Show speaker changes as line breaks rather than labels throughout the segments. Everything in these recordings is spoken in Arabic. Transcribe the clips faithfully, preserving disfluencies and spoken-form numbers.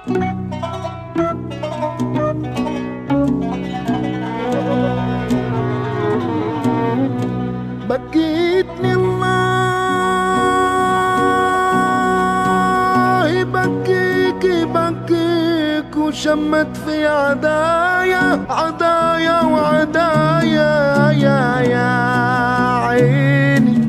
بكيتني الله بكيكي بكيك وشمت في عدايا عدايا وعدايا يا يا عيني.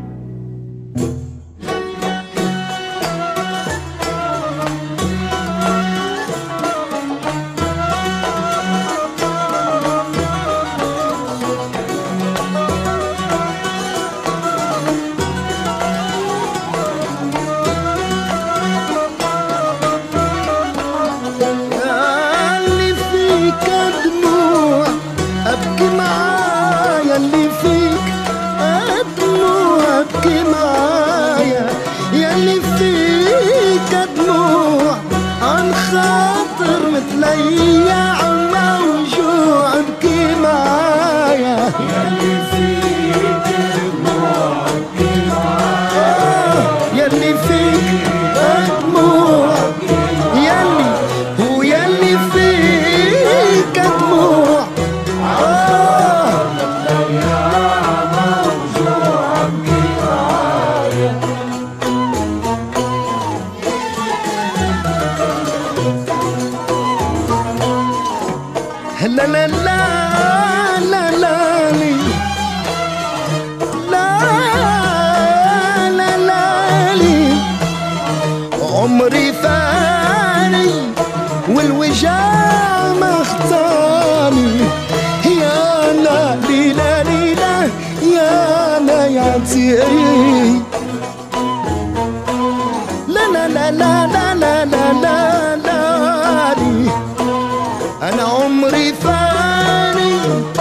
ابكي معايا اللي فيك دموع ابكي معايا ياللي فيك دموع عن خاطر متليا عن موجوع ابكي معايا ياللي فيك دموع ابكي معايا ياللي فيك دموع ياللي هو ياللي فيك دموع لا لا لا لا لا لي لا لا لا لي عمري فاني والوجع ما اختارني يا لا لي لا لي لا يا لا يعطي لا لا لا لا لا لا لا لا لي أنا عمري فاني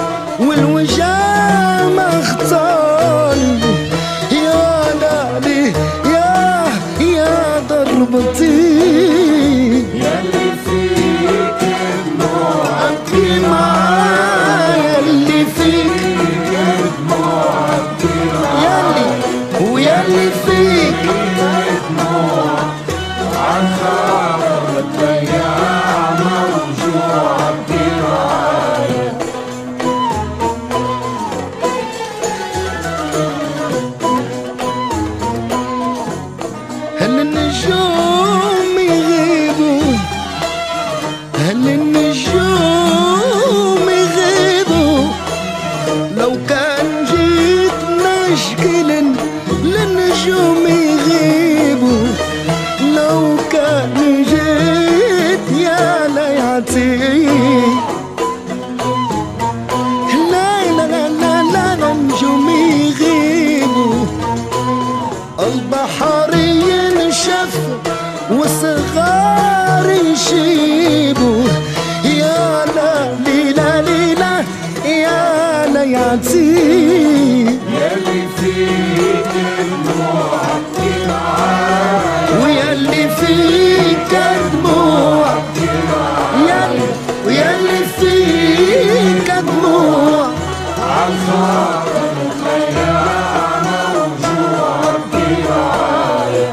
والوجع ما اختارني يا لالي يا يا ضربتي ياللي فيك دموع ابكي معايا ياللي فيك دموع ابكي معايا ياللي وياللي فيك دموع عن خاطر متليا هل النجوم يغيبوا هل النجوم يغيبوا لو كان جيت نشكي للنجوم يغيبوا لو كان جيت يا ليعتي لا لا لا لا لا النجوم يغيبوا البحر ينشف والصغار يشيبوا يا لا لي لا لي لا يا ليعتي ياللي فيك دموع ابكي معايا وياللي فيك دموع ابكي معايا وياللي فيك دموع عن خاطر متليا موجوع ابكي معايا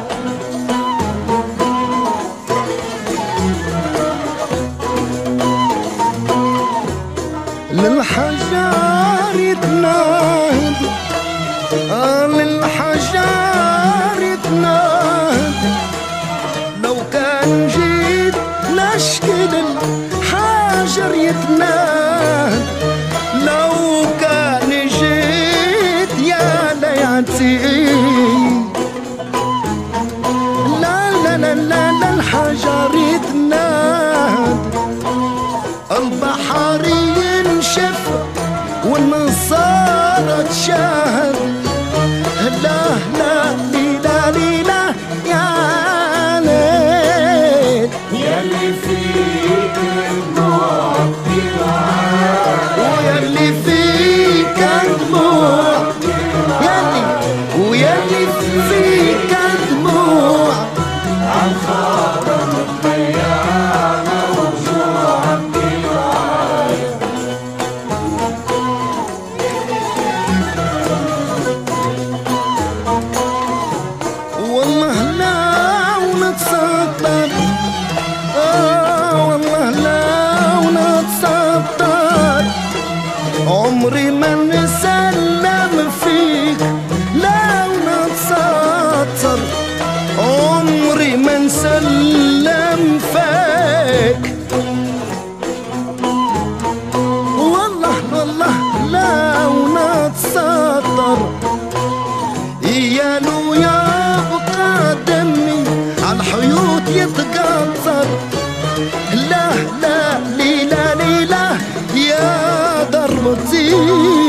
للحجار يتناهد آه للحجار يتناهد لو كان جيت نشكي للحجر يتناهد لو كان جيت يا ليعتي لا لا لا لا لا الحجر يتناهد البحر ينشف والنصارى تشاهد لا لا لي لا لي لا يا ليل ياللي فيك دموع ابكي معايا وياللي فيك دموع ياللي وياللي فيك دموع عن خاطر متليا موجوع ابكي معايا والله لا ونتصدق يتقصر. لا لا ليلى ليلى يا دربتي